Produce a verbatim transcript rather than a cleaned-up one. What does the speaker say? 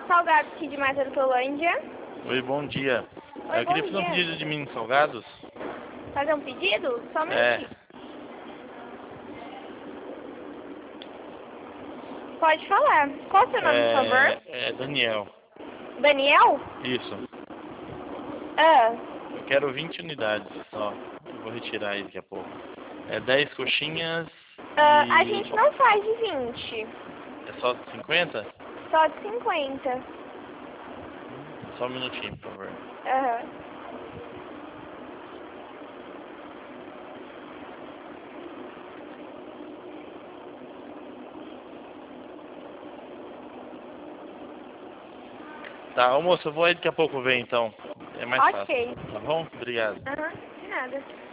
Salgados aqui de Matarutolândia. Oi, bom dia. Oi, Eu bom queria fazer um dia. pedido de mini salgados. Fazer um pedido? Só um É. minutinho. Pode falar. Qual o seu nome, por favor? É, é Daniel. Daniel? Isso. Ah, Eu quero vinte unidades só. Eu vou retirar aí daqui a pouco. É dez coxinhas ah, a e... gente não faz de vinte. É só de cinquenta? Só de cinquenta. Só um minutinho, por favor. Aham. Tá, ô moço, eu vou aí daqui a pouco ver então. É mais fácil. Ok. Tá bom? Obrigado. Aham, de nada.